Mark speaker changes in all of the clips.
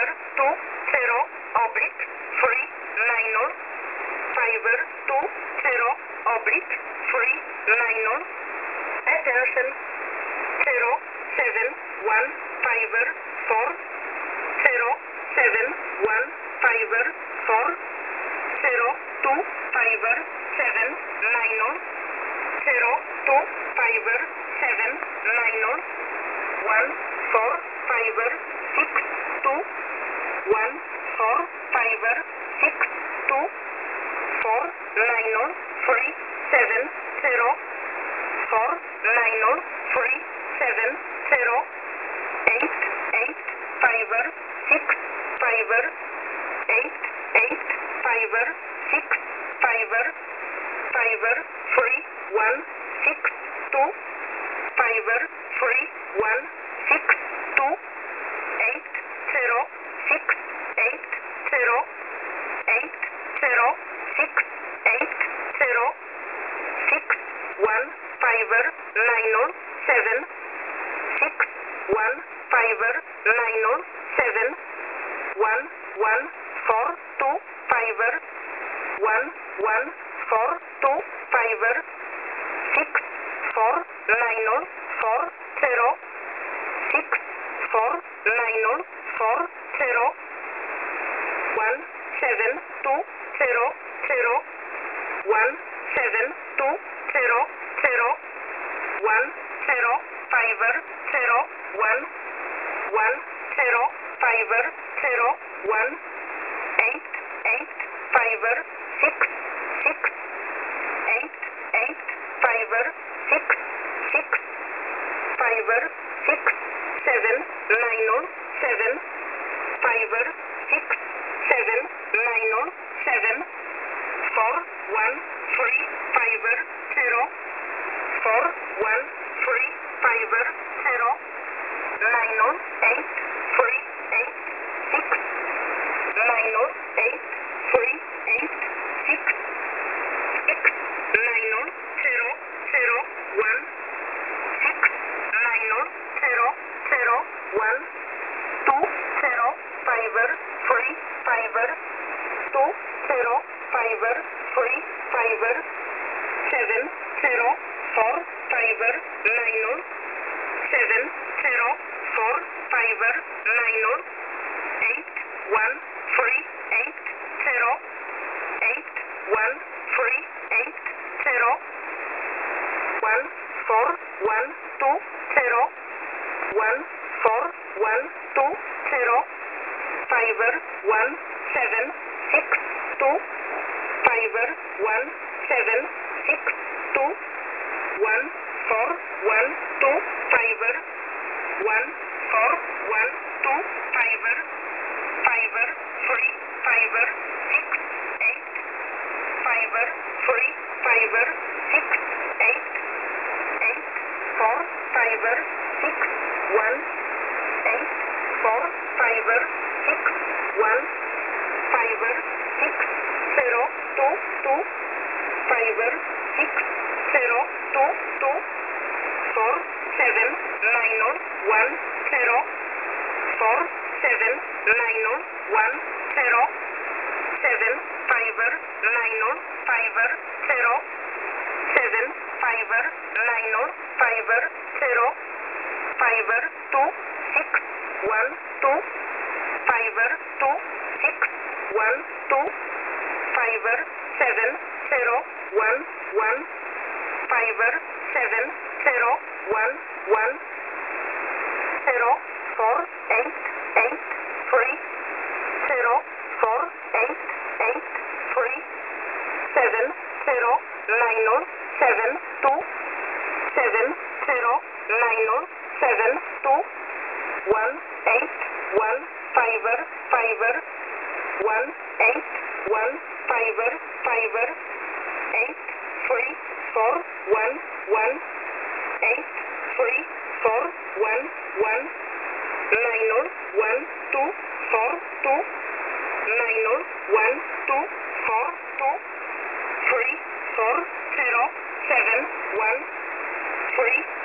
Speaker 1: Attention 07154 07154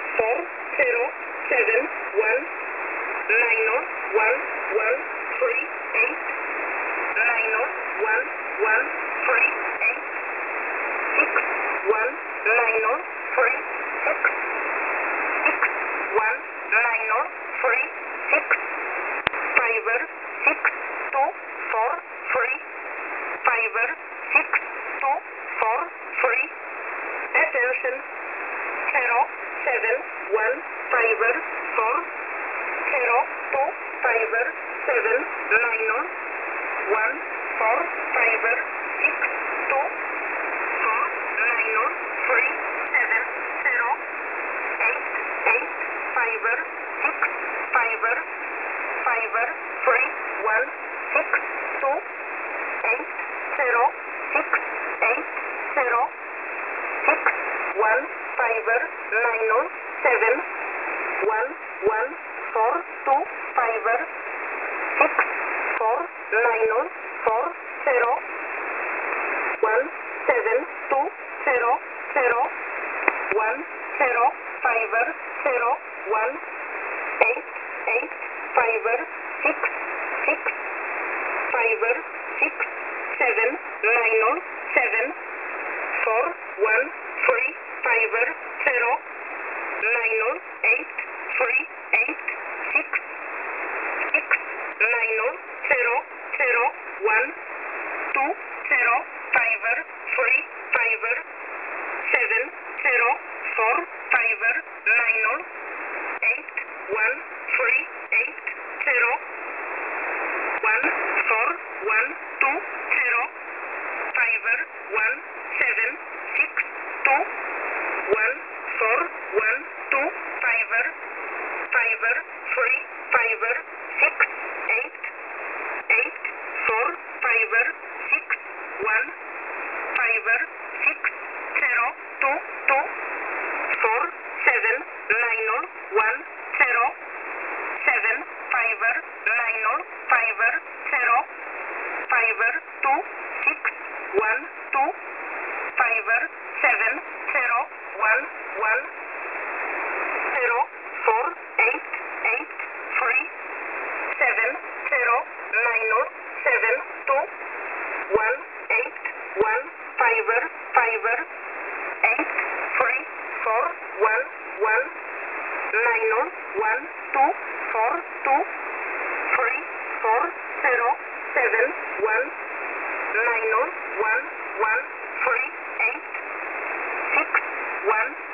Speaker 1: 3 seven nine one four five six two four nine three seven zero eight eight five six five three one six two eight zero six eight zero six one five nine seven one four two five six four nine four zero one seven two zero zero one zero five zero one eight eight five six six five six seven nine seven four one three five zero nine eight three eight six six nine zero zero one two zero five three five seven zero four five nine eight one three eight zero one four one two zero five one seven six two one four one two five three five six eight eight four five six one five six zero two two four seven nine one zero seven five nine five zero five two six one two five seven zero one zero four eight eight three seven zero nine seven two one eight one five eight three four one nine one two four two three four zero seven one nine one three eight six one